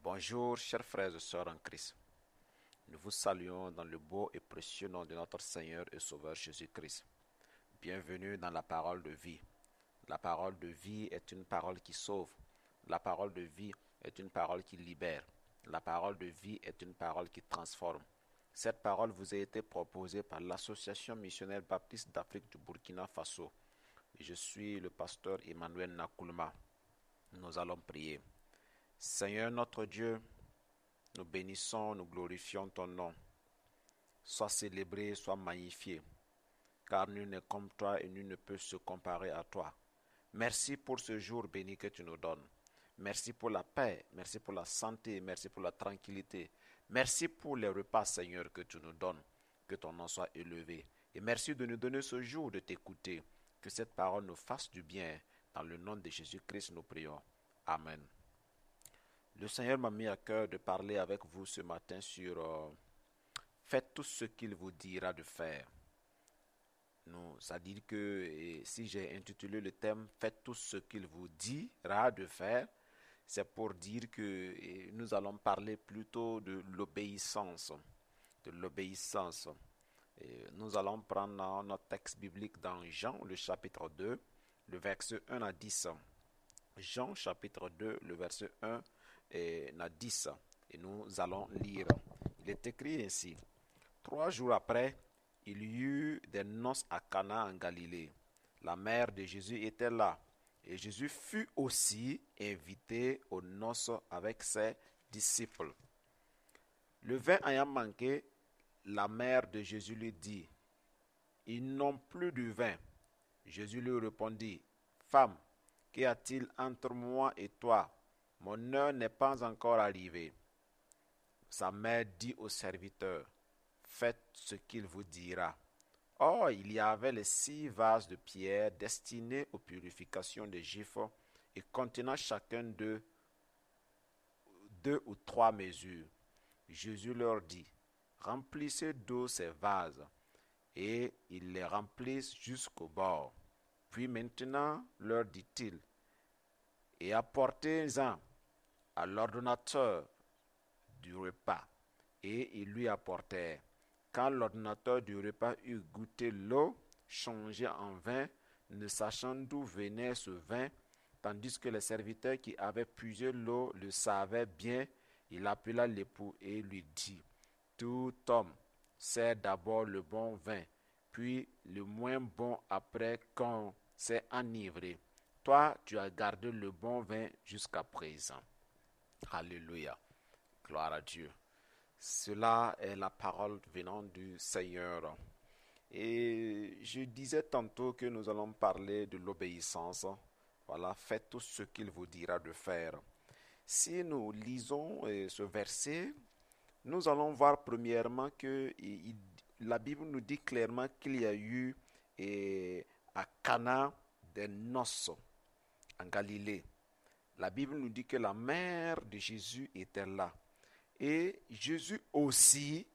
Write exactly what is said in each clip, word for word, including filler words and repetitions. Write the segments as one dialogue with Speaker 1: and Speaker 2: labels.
Speaker 1: Bonjour, chers frères et sœurs en Christ. Nous vous saluons dans le beau et précieux nom de notre Seigneur et Sauveur Jésus-Christ. Bienvenue dans la parole de vie. La parole de vie est une parole qui sauve. La parole de vie est une parole qui libère. La parole de vie est une parole qui transforme. Cette parole vous a été proposée par l'Association missionnaire baptiste d'Afrique du Burkina Faso. Je suis le pasteur Emmanuel Nakoulma. Nous allons prier. Seigneur notre Dieu, nous bénissons, nous glorifions ton nom. Sois célébré, sois magnifié, car nul n'est comme toi et nul ne peut se comparer à toi. Merci pour ce jour béni que tu nous donnes. Merci pour la paix, merci pour la santé, merci pour la tranquillité. Merci pour les repas, Seigneur, que tu nous donnes. Que ton nom soit élevé. Et merci de nous donner ce jour de t'écouter. Que cette parole nous fasse du bien. Dans le nom de Jésus-Christ, nous prions. Amen. Le Seigneur m'a mis à cœur de parler avec vous ce matin sur euh, faites tout ce qu'il vous dira de faire. Nous, c'est-à-dire que et si j'ai intitulé le thème faites tout ce qu'il vous dira de faire, c'est pour dire que et nous allons parler plutôt de l'obéissance, de l'obéissance. Et nous allons prendre notre texte biblique dans Jean, le chapitre deux, le verset un à dix. Jean, chapitre deux, le verset un et à dix. Et nous allons lire. Il est écrit ainsi. Trois jours après, il y eut des noces à Cana en Galilée. La mère de Jésus était là. Et Jésus fut aussi invité aux noces avec ses disciples. Le vin ayant manqué, la mère de Jésus lui dit, « Ils n'ont plus de vin. » Jésus lui répondit, « Femme, qu'y a-t-il entre moi et toi? Mon heure n'est pas encore arrivée. » Sa mère dit au serviteur, « Faites ce qu'il vous dira. » Or, il y avait les six vases de pierre destinés aux purifications des Juifs et contenant chacun d'eux deux ou trois mesures. Jésus leur dit, « Remplissez d'eau ces vases. » Et ils les remplissent jusqu'au bord. Puis maintenant, leur dit-il, « Et apportez-en à l'ordonnateur du repas. » Et ils lui apportèrent. Quand l'ordonnateur du repas eut goûté l'eau changée en vin, ne sachant d'où venait ce vin, tandis que les serviteurs qui avaient puisé l'eau le savaient bien, il appela l'époux et lui dit, « Tout homme sert d'abord le bon vin, puis le moins bon après qu'on s'est enivré. Toi, tu as gardé le bon vin jusqu'à présent. » Alléluia. Gloire à Dieu. Cela est la parole venant du Seigneur. Et je disais tantôt que nous allons parler de l'obéissance. Voilà, faites tout ce qu'il vous dira de faire. Si nous lisons ce verset, nous allons voir premièrement que il, la Bible nous dit clairement qu'il y a eu et, à Cana des noces en Galilée. La Bible nous dit que la mère de Jésus était là. Et Jésus aussi,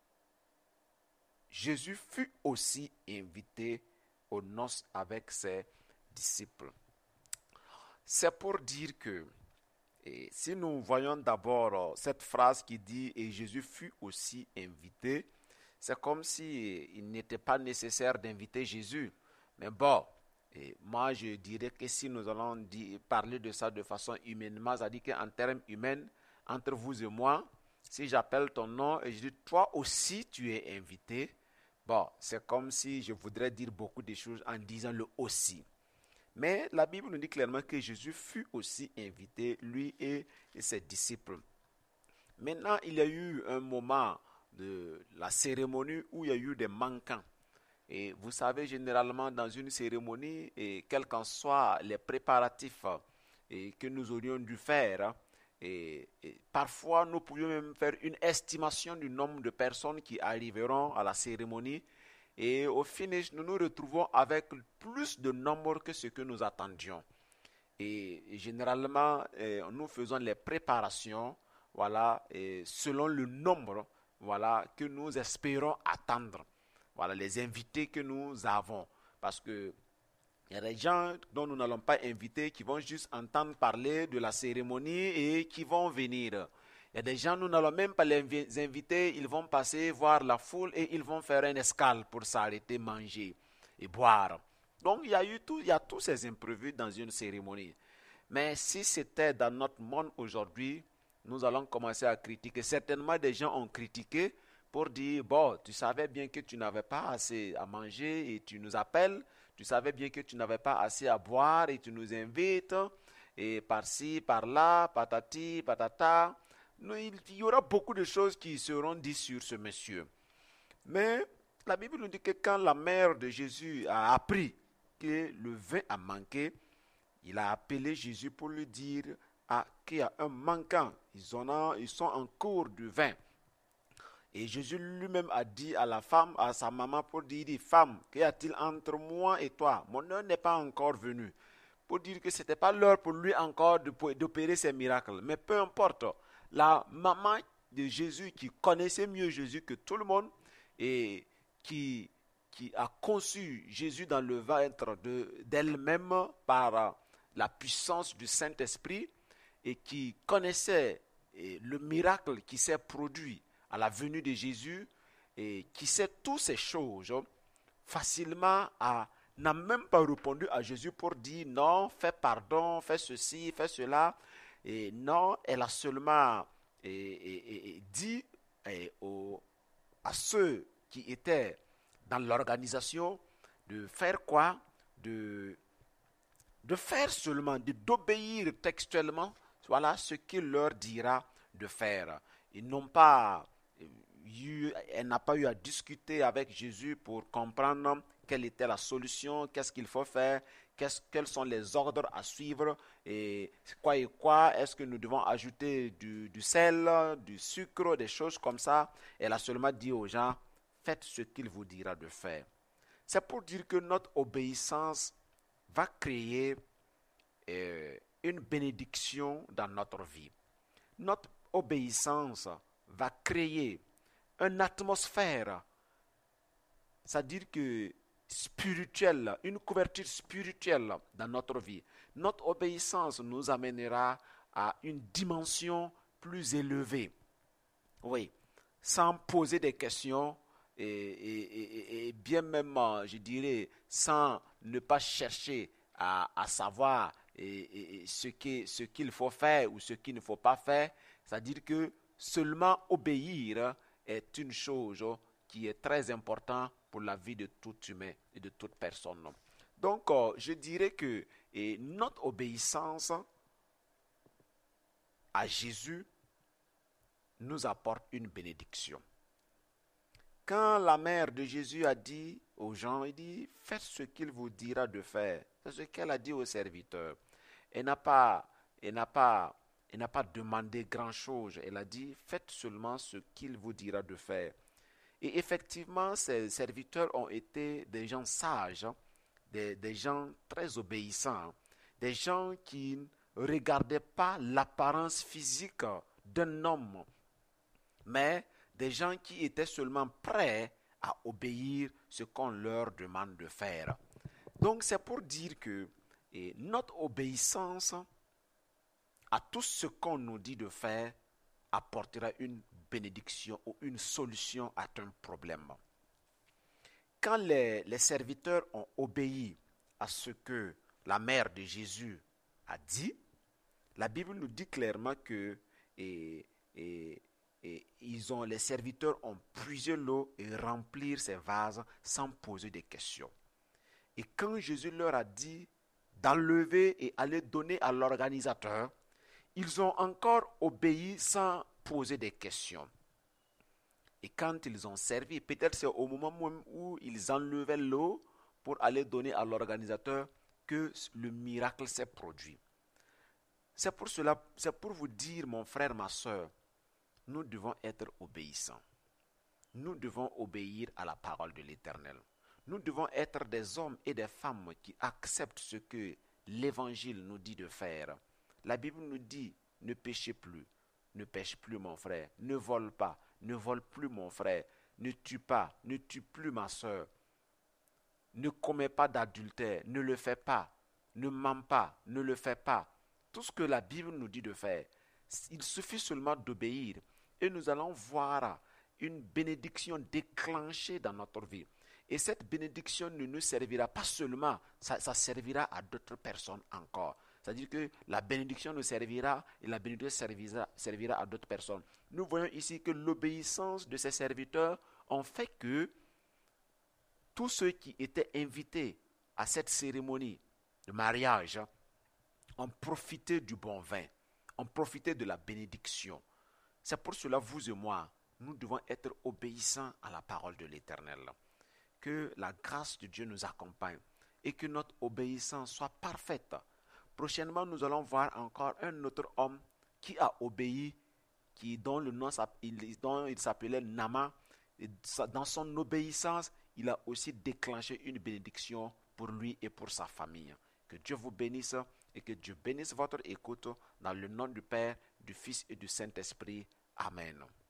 Speaker 1: Jésus fut aussi invité aux noces avec ses disciples. C'est pour dire que, et si nous voyons d'abord cette phrase qui dit « Et Jésus fut aussi invité », c'est comme si il n'était pas nécessaire d'inviter Jésus. Mais bon, et moi je dirais que si nous allons dire, parler de ça de façon humainement, c'est-à-dire qu'en termes humains, entre vous et moi, si j'appelle ton nom et je dis « Toi aussi tu es invité », bon, c'est comme si je voudrais dire beaucoup de choses en disant le « aussi ». Mais la Bible nous dit clairement que Jésus fut aussi invité, lui et, et ses disciples. Maintenant, il y a eu un moment de la cérémonie où il y a eu des manquants. Et vous savez, généralement, dans une cérémonie, et quels qu'en soient les préparatifs et que nous aurions dû faire, et, et parfois nous pouvions même faire une estimation du nombre de personnes qui arriveront à la cérémonie. Et au finish, nous nous retrouvons avec plus de nombre que ce que nous attendions. Et, et généralement, eh, nous faisons les préparations, voilà, et selon le nombre, voilà, que nous espérons attendre. Voilà, les invités que nous avons. Parce que il y a des gens dont nous n'allons pas inviter qui vont juste entendre parler de la cérémonie et qui vont venir. Il y a des gens, nous n'allons même pas les inviter, ils vont passer voir la foule et ils vont faire une escale pour s'arrêter, manger et boire. Donc il y a eu tout, il y a tous ces imprévus dans une cérémonie. Mais si c'était dans notre monde aujourd'hui, nous allons commencer à critiquer. Certainement des gens ont critiqué pour dire, bon, tu savais bien que tu n'avais pas assez à manger et tu nous appelles, tu savais bien que tu n'avais pas assez à boire et tu nous invites, et par-ci, par-là, patati, patata. Il y aura beaucoup de choses qui seront dites sur ce monsieur. Mais la Bible nous dit que quand la mère de Jésus a appris que le vin a manqué, il a appelé Jésus pour lui dire ah, qu'il y a un manquant. Ils, ont, ils sont en cours de vin. Et Jésus lui-même a dit à la femme, à sa maman, pour dire, femme, qu'y a-t-il entre moi et toi? Mon heure n'est pas encore venue. Pour dire que ce n'était pas l'heure pour lui encore d'opérer ces miracles. Mais peu importe, la maman de Jésus qui connaissait mieux Jésus que tout le monde et qui, qui a conçu Jésus dans le ventre de, d'elle-même par la puissance du Saint-Esprit et qui connaissait le miracle qui s'est produit à la venue de Jésus et qui sait toutes ces choses facilement a, n'a même pas répondu à Jésus pour dire non, fais pardon, fais ceci, fais cela. Et non, elle a seulement et, et, et dit et, au, à ceux qui étaient dans l'organisation de faire quoi? De, de faire seulement, de, d'obéir textuellement, voilà ce qu'il leur dira de faire. Ils n'ont pas eu, elle n'a pas eu à discuter avec Jésus pour comprendre quelle était la solution, qu'est-ce qu'il faut faire, qu'est-ce, quels sont les ordres à suivre, et quoi et quoi, est-ce que nous devons ajouter du, du sel, du sucre, des choses comme ça. Elle a seulement dit aux gens, faites ce qu'il vous dira de faire. C'est pour dire que notre obéissance va créer euh, une bénédiction dans notre vie. Notre obéissance va créer une atmosphère, c'est-à-dire que spirituelle, une couverture spirituelle dans notre vie. Notre obéissance nous amènera à une dimension plus élevée. Oui, sans poser des questions et, et, et, et bien même, je dirais, sans ne pas chercher à, à savoir et, et ce, qui, ce qu'il faut faire ou ce qu'il ne faut pas faire. C'est-à-dire que seulement obéir est une chose qui est très importante pour la vie de tout humain et de toute personne. Donc, euh, je dirais que et notre obéissance à Jésus nous apporte une bénédiction. Quand la mère de Jésus a dit aux gens, il dit, faites ce qu'il vous dira de faire. C'est ce qu'elle a dit aux serviteurs. Elle n'a pas, elle n'a pas, elle n'a pas demandé grand-chose. Elle a dit, faites seulement ce qu'il vous dira de faire. Et effectivement, ces serviteurs ont été des gens sages, des, des gens très obéissants, des gens qui ne regardaient pas l'apparence physique d'un homme, mais des gens qui étaient seulement prêts à obéir ce qu'on leur demande de faire. Donc c'est pour dire que et notre obéissance à tout ce qu'on nous dit de faire apportera une bénédiction ou une solution à un problème. Quand les, les serviteurs ont obéi à ce que la mère de Jésus a dit, la Bible nous dit clairement que et, et, et ils ont, les serviteurs ont puisé l'eau et remplir ces vases sans poser de questions. Et quand Jésus leur a dit d'enlever et aller donner à l'organisateur, ils ont encore obéi sans poser des questions. Et quand ils ont servi, peut-être c'est au moment même où ils enlevaient l'eau pour aller donner à l'organisateur que le miracle s'est produit. C'est pour cela, c'est pour vous dire, mon frère, ma soeur, nous devons être obéissants. Nous devons obéir à la parole de l'Éternel. Nous devons être des hommes et des femmes qui acceptent ce que l'Évangile nous dit de faire. La Bible nous dit, ne péchez plus, ne pêche plus mon frère, ne vole pas, ne vole plus mon frère, ne tue pas, ne tue plus ma soeur, ne commets pas d'adultère, ne le fais pas, ne ment pas, ne le fais pas. Tout ce que la Bible nous dit de faire, Il suffit seulement d'obéir et nous allons voir une bénédiction déclenchée dans notre vie. Et cette bénédiction ne nous servira pas seulement, ça, ça servira à d'autres personnes encore. C'est-à-dire que la bénédiction nous servira et la bénédiction servira, servira à d'autres personnes. Nous voyons ici que l'obéissance de ces serviteurs ont fait que tous ceux qui étaient invités à cette cérémonie de mariage ont profité du bon vin, ont profité de la bénédiction. C'est pour cela, vous et moi, nous devons être obéissants à la parole de l'Éternel. Que la grâce de Dieu nous accompagne et que notre obéissance soit parfaite. Prochainement, nous allons voir encore un autre homme qui a obéi, qui, dont le nom dont il s'appelait Nama. Et dans son obéissance, il a aussi déclenché une bénédiction pour lui et pour sa famille. Que Dieu vous bénisse et que Dieu bénisse votre écoute dans le nom du Père, du Fils et du Saint-Esprit. Amen.